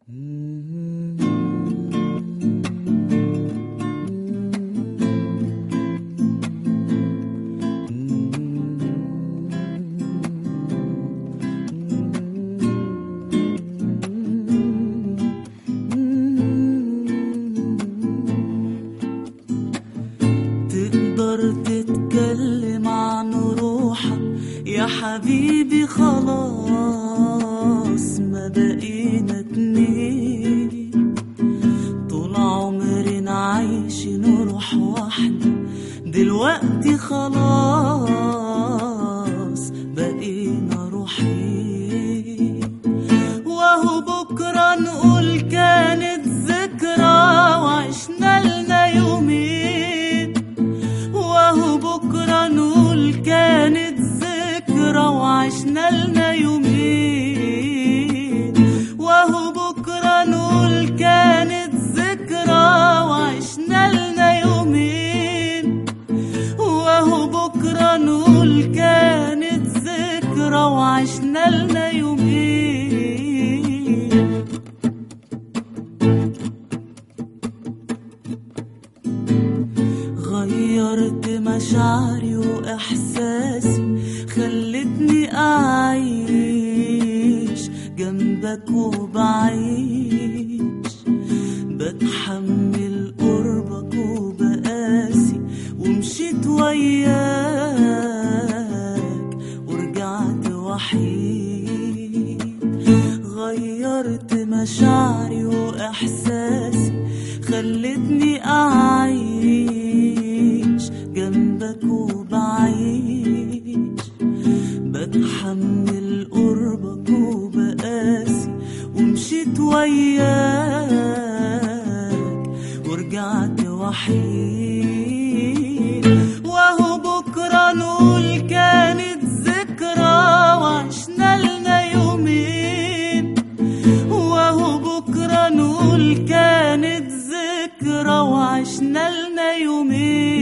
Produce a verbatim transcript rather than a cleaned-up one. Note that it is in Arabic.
تقدر تتكلم عن روحك يا حبيبي، خلاص ما بقينا اتنين، طول عمرنا عايشين روح واحدة، دلوقتي خلاص بقينا روحين. وهو بكرة نقول كانت ذكرى وعشنا لنا يومين، وهو بكرة نقول كانت ذكرى وعشنا لنا يومين، وهو بكرة نقول كانت ذكرى وعشنا لنا يومين، وهو بكرة نقول كانت ذكرى وعشنا لنا يومين. غيرت مشاعري وإحساسي، خلتني أعيش جنبك وبعيش، بتحمل قربك وبقاسي، ومشيت وياك ورجعت وحيد. غيرت مشاعري وإحساسي، خلتني أعيش جنبك وبعيش، بتحمل قربك وبقاسي، ومشيت وياك ورجعت وحيد. وهو بكرة نقول كانت ذكرى وعشنا لنا يومين، وهو بكرة نقول كانت ذكرى وعشنا لنا يومين.